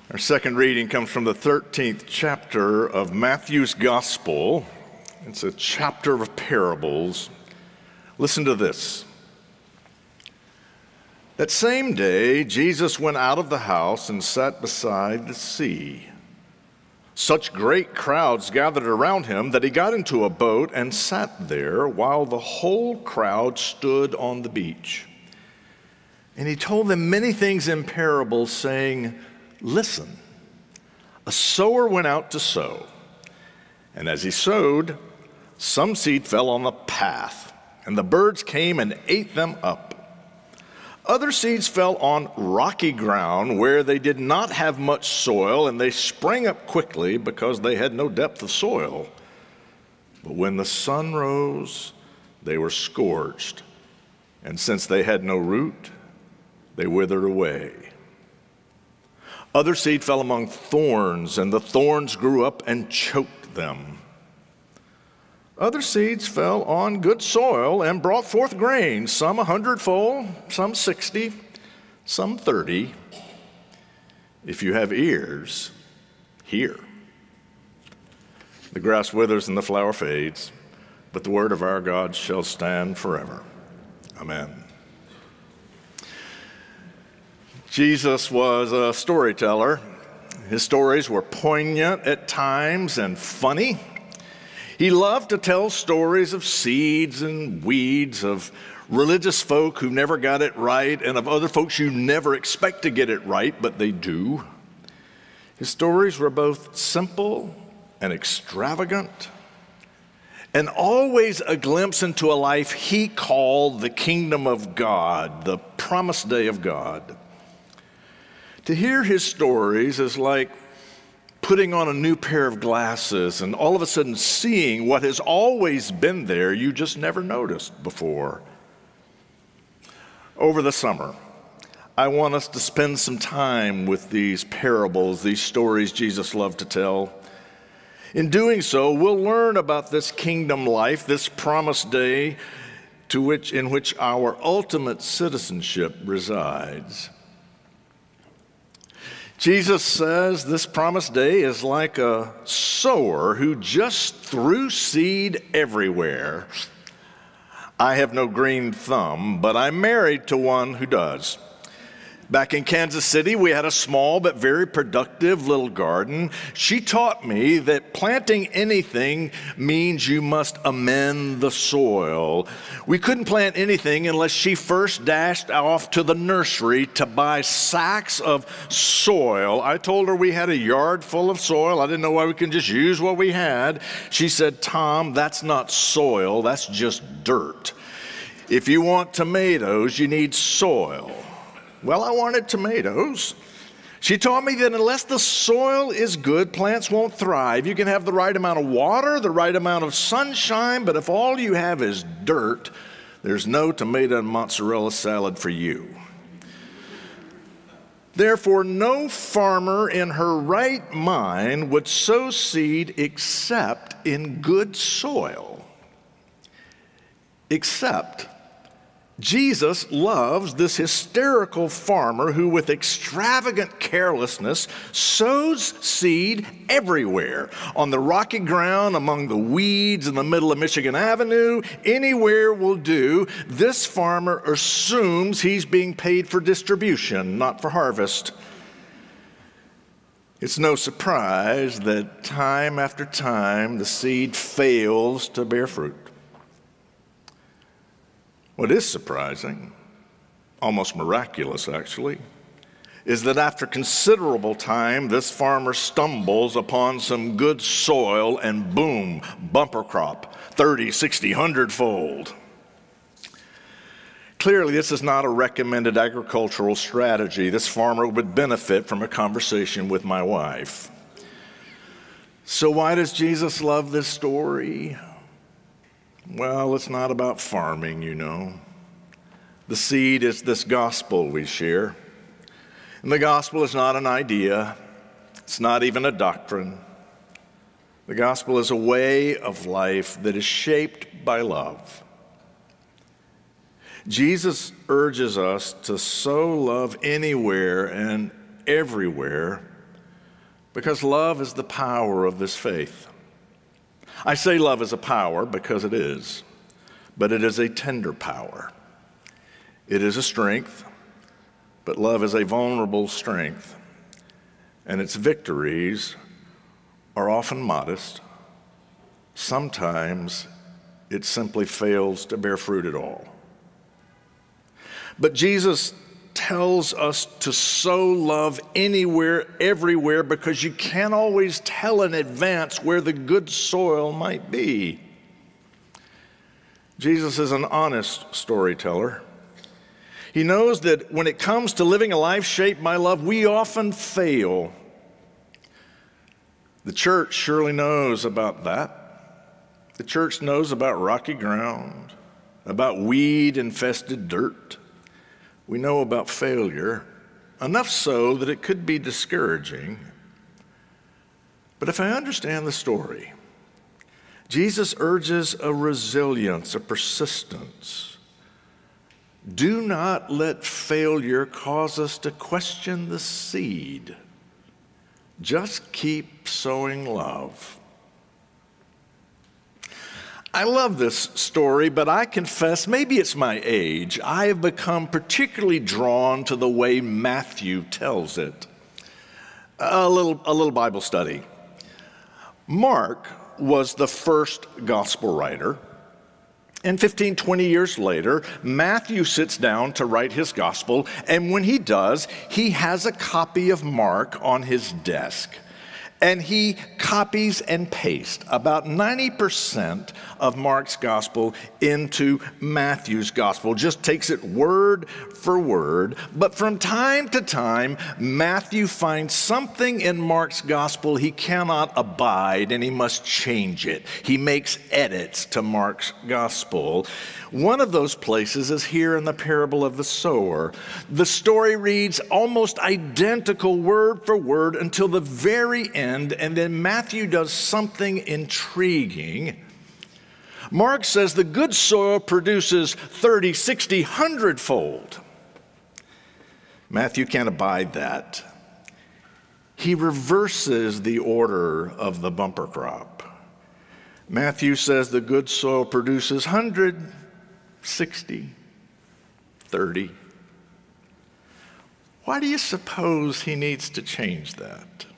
Our second reading comes from the 13th chapter of Matthew's Gospel. It's a chapter of parables. Listen to this. That same day, Jesus went out of the house and sat beside the sea. Such great crowds gathered around him that he got into a boat and sat there while the whole crowd stood on the beach. And he told them many things in parables, saying, "Listen, a sower went out to sow. And as he sowed, some seed fell on the path, and the birds came and ate them up. Other seeds fell on rocky ground where they did not have much soil, and they sprang up quickly because they had no depth of soil. But when the sun rose, they were scorched, and since they had no root, they withered away. Other seed fell among thorns, and the thorns grew up and choked them. Other seeds fell on good soil and brought forth grain, some 100-fold, some 60, some 30. If you have ears, hear." The grass withers and the flower fades, but the word of our God shall stand forever. Amen. Jesus was a storyteller. His stories were poignant at times and funny. He loved to tell stories of seeds and weeds, of religious folk who never got it right, and of other folks you never expect to get it right, but they do. His stories were both simple and extravagant, and always a glimpse into a life he called the kingdom of God, the promised day of God. To hear his stories is like putting on a new pair of glasses and all of a sudden seeing what has always been there you just never noticed before. Over the summer, I want us to spend some time with these parables, these stories Jesus loved to tell. In doing so, we'll learn about this kingdom life, this promised day in which our ultimate citizenship resides. Jesus says this promised day is like a sower who just threw seed everywhere. I have no green thumb, but I'm married to one who does. Back in Kansas City, we had a small but very productive little garden. She taught me that planting anything means you must amend the soil. We couldn't plant anything unless she first dashed off to the nursery to buy sacks of soil. I told her we had a yard full of soil. I didn't know why we couldn't just use what we had. She said, "Tom, that's not soil, that's just dirt. If you want tomatoes, you need soil." Well, I wanted tomatoes. She taught me that unless the soil is good, plants won't thrive. You can have the right amount of water, the right amount of sunshine, but if all you have is dirt, there's no tomato and mozzarella salad for you. Therefore, no farmer in her right mind would sow seed except in good soil. Except Jesus loves this hysterical farmer who, with extravagant carelessness, sows seed everywhere. On the rocky ground, among the weeds in the middle of Michigan Avenue, anywhere will do. This farmer assumes he's being paid for distribution, not for harvest. It's no surprise that time after time the seed fails to bear fruit. What is surprising, almost miraculous actually, is that after considerable time, this farmer stumbles upon some good soil and boom, bumper crop, 30, 60, 100-fold. Clearly, this is not a recommended agricultural strategy. This farmer would benefit from a conversation with my wife. So why does Jesus love this story? Well, it's not about farming, you know. The seed is this gospel we share. And the gospel is not an idea. It's not even a doctrine. The gospel is a way of life that is shaped by love. Jesus urges us to sow love anywhere and everywhere because love is the power of this faith. I say love is a power because it is, but it is a tender power. It is a strength, but love is a vulnerable strength, and its victories are often modest. Sometimes it simply fails to bear fruit at all. But Jesus tells us to sow love anywhere, everywhere, because you can't always tell in advance where the good soil might be. Jesus is an honest storyteller. He knows that when it comes to living a life shaped by love, we often fail. The church surely knows about that. The church knows about rocky ground, about weed-infested dirt. We know about failure, enough so that it could be discouraging. But if I understand the story, Jesus urges a resilience, a persistence. Do not let failure cause us to question the seed. Just keep sowing love. I love this story, but I confess, maybe it's my age, I have become particularly drawn to the way Matthew tells it. A little Bible study. Mark was the first gospel writer, and 15, 20 years later, Matthew sits down to write his gospel, and when he does, he has a copy of Mark on his desk. And he copies and pastes about 90% of Mark's gospel into Matthew's gospel, just takes it word for word. But from time to time, Matthew finds something in Mark's gospel he cannot abide, and he must change it. He makes edits to Mark's gospel. One of those places is here in the parable of the sower. The story reads almost identical word for word until the very end, and then Matthew does something intriguing. Mark says the good soil produces 30, 60, 100-fold. Matthew can't abide that. He reverses the order of the bumper crop. Matthew says the good soil produces 100, 60, 30. Why do you suppose he needs to change that?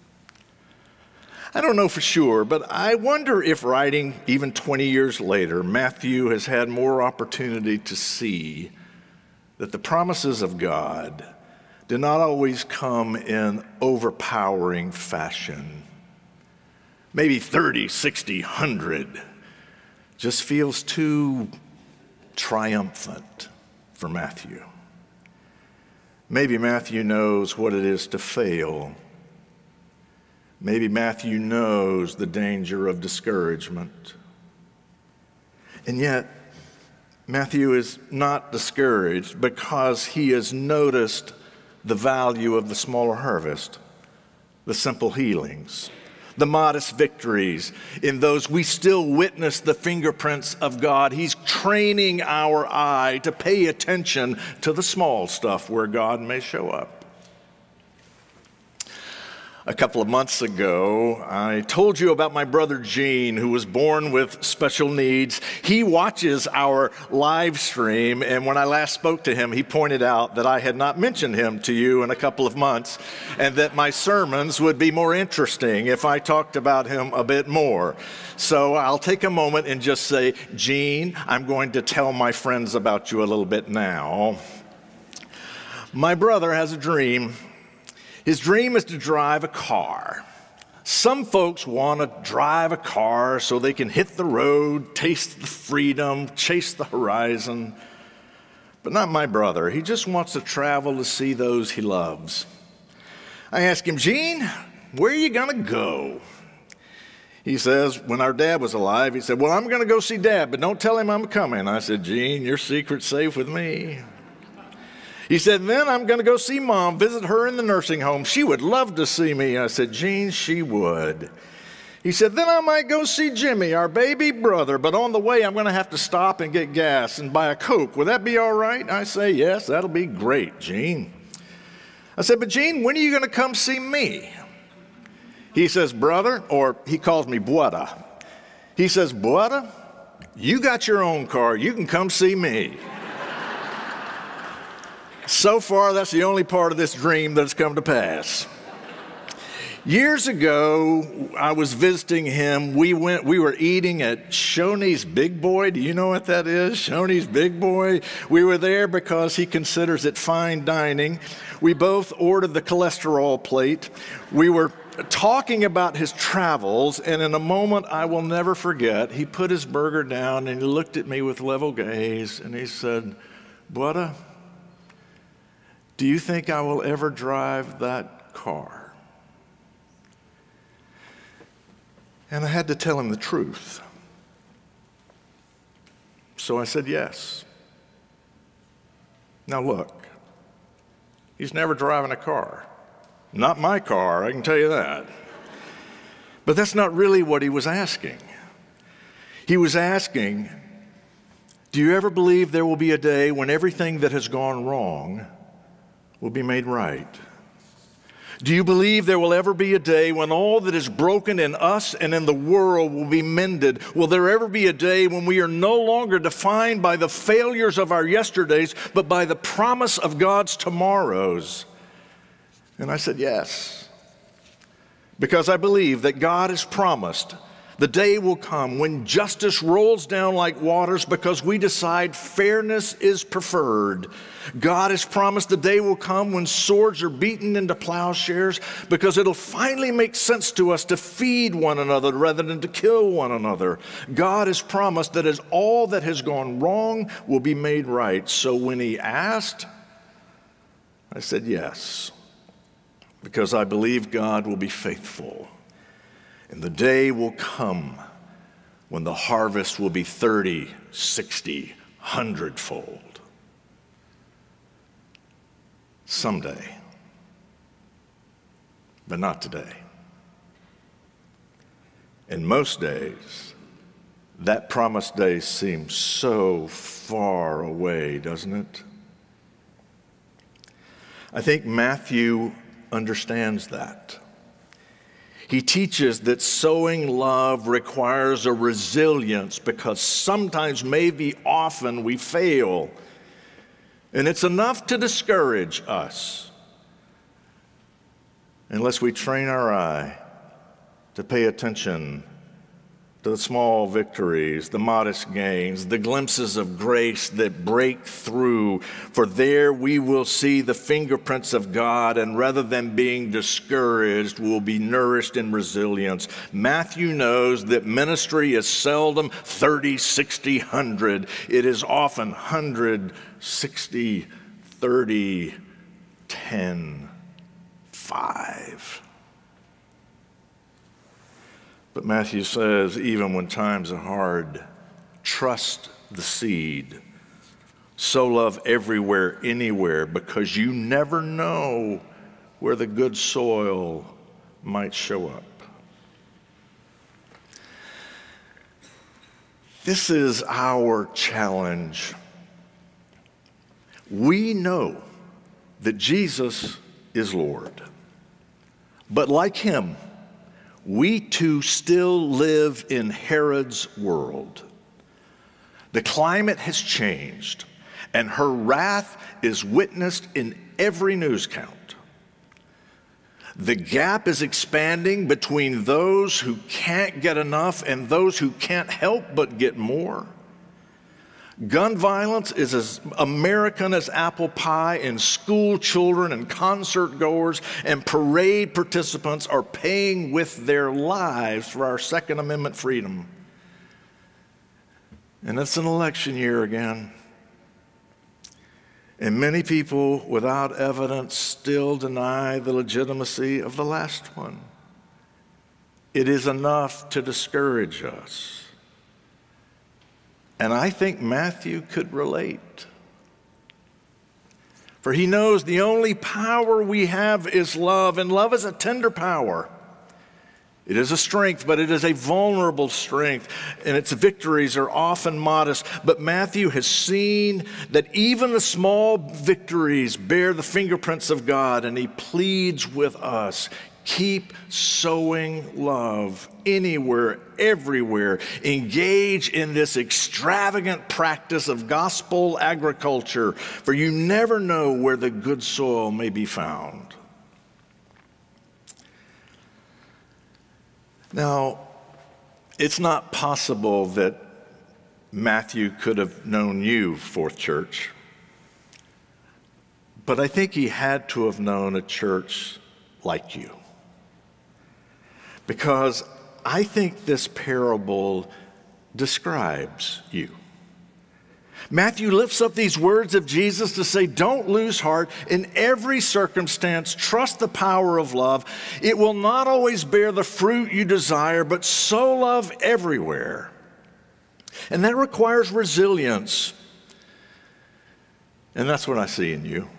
I don't know for sure, but I wonder if writing even 20 years later, Matthew has had more opportunity to see that the promises of God do not always come in overpowering fashion. Maybe 30, 60, 100 just feels too triumphant for Matthew. Maybe Matthew knows what it is to fail. Maybe Matthew knows the danger of discouragement. And yet, Matthew is not discouraged because he has noticed the value of the smaller harvest, the simple healings, the modest victories. In those we still witness the fingerprints of God. He's training our eye to pay attention to the small stuff where God may show up. A couple of months ago, I told you about my brother Gene, who was born with special needs. He watches our live stream, and when I last spoke to him, he pointed out that I had not mentioned him to you in a couple of months, and that my sermons would be more interesting if I talked about him a bit more. So I'll take a moment and just say, Gene, I'm going to tell my friends about you a little bit now. My brother has a dream. His dream is to drive a car. Some folks want to drive a car so they can hit the road, taste the freedom, chase the horizon. But not my brother. He just wants to travel to see those he loves. I ask him, Gene, where are you going to go? He says, when our dad was alive, he said, well, I'm going to go see Dad, but don't tell him I'm coming. I said, Gene, your secret's safe with me. He said, then I'm going to go see Mom, visit her in the nursing home. She would love to see me. I said, Gene, she would. He said, then I might go see Jimmy, our baby brother, but on the way I'm going to have to stop and get gas and buy a Coke. Would that be all right? I say, yes, that'll be great, Gene. I said, but Gene, when are you going to come see me? He says, brother, or he calls me Buada. He says, Buada, you got your own car. You can come see me. So far, that's the only part of this dream that's come to pass. Years ago, I was visiting him. We were eating at Shoney's Big Boy. Do you know what that is? Shoney's Big Boy. We were there because he considers it fine dining. We both ordered the cholesterol plate. We were talking about his travels, and in a moment I will never forget, he put his burger down and he looked at me with level gaze and he said, Buada, do you think I will ever drive that car? And I had to tell him the truth. So I said yes. Now look, he's never driving a car. Not my car, I can tell you that. But that's not really what he was asking. He was asking, do you ever believe there will be a day when everything that has gone wrong will be made right? Do you believe there will ever be a day when all that is broken in us and in the world will be mended? Will there ever be a day when we are no longer defined by the failures of our yesterdays, but by the promise of God's tomorrows? And I said, yes, because I believe that God has promised the day will come when justice rolls down like waters because we decide fairness is preferred. God has promised the day will come when swords are beaten into plowshares because it'll finally make sense to us to feed one another rather than to kill one another. God has promised that as all that has gone wrong will be made right. So when he asked, I said yes, because I believe God will be faithful. And the day will come when the harvest will be 30, 60, 100-fold. Someday, but not today. And most days, that promised day seems so far away, doesn't it? I think Matthew understands that. He teaches that sowing love requires a resilience because sometimes, maybe often, we fail. And it's enough to discourage us unless we train our eye to pay attention to the small victories, the modest gains, the glimpses of grace that break through. For there we will see the fingerprints of God, and rather than being discouraged, we'll be nourished in resilience. Matthew knows that ministry is seldom 30, 60, 100. It is often 100, 60, 30, 10, 5. But Matthew says, even when times are hard, trust the seed. Sow love everywhere, anywhere, because you never know where the good soil might show up. This is our challenge. We know that Jesus is Lord, but like him, we too still live in Herod's world. The climate has changed, and her wrath is witnessed in every news count. The gap is expanding between those who can't get enough and those who can't help but get more. Gun violence is as American as apple pie, and school children and concert goers and parade participants are paying with their lives for our Second Amendment freedom. And it's an election year again. And many people without evidence still deny the legitimacy of the last one. It is enough to discourage us. And I think Matthew could relate. For he knows the only power we have is love, and love is a tender power. It is a strength, but it is a vulnerable strength, and its victories are often modest. But Matthew has seen that even the small victories bear the fingerprints of God, and he pleads with us, keep sowing love anywhere, everywhere. Engage in this extravagant practice of gospel agriculture, for you never know where the good soil may be found. Now, it's not possible that Matthew could have known you, Fourth Church, but I think he had to have known a church like you. Because I think this parable describes you. Matthew lifts up these words of Jesus to say, don't lose heart in every circumstance. Trust the power of love. It will not always bear the fruit you desire, but sow love everywhere. And that requires resilience. And that's what I see in you.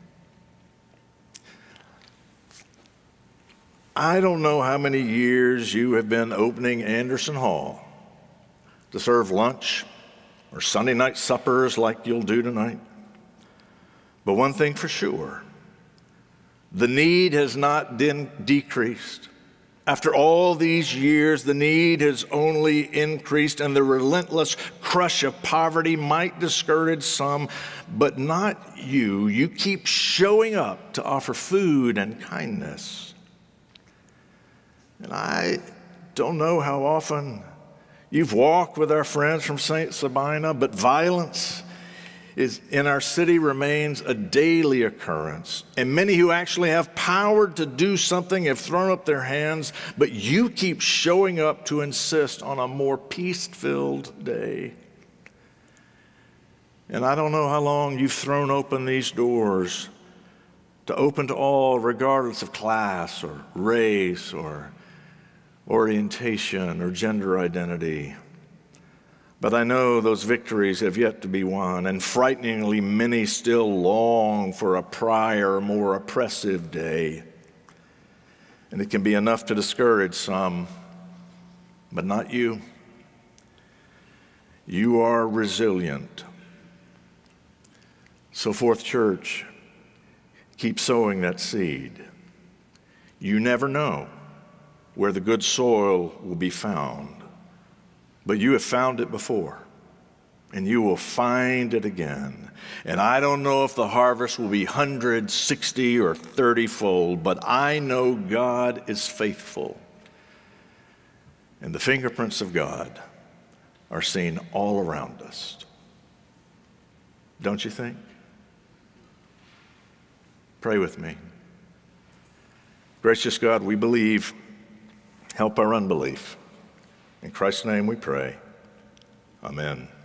I don't know how many years you have been opening Anderson Hall to serve lunch or Sunday night suppers like you'll do tonight. But one thing for sure, the need has not been decreased. After all these years, the need has only increased, and the relentless crush of poverty might discourage some, but not you. You keep showing up to offer food and kindness. And I don't know how often you've walked with our friends from St. Sabina, but violence in our city remains a daily occurrence. And many who actually have power to do something have thrown up their hands, but you keep showing up to insist on a more peace-filled day. And I don't know how long you've thrown open these doors to open to all, regardless of class or race or orientation or gender identity. But I know those victories have yet to be won, and frighteningly many still long for a prior, more oppressive day. And it can be enough to discourage some, but not you. You are resilient. So, Fourth Church, keep sowing that seed. You never know where the good soil will be found. But you have found it before, and you will find it again. And I don't know if the harvest will be 100, 60, or 30-fold, but I know God is faithful. And the fingerprints of God are seen all around us. Don't you think? Pray with me. Gracious God, we believe. Help our unbelief. In Christ's name we pray. Amen.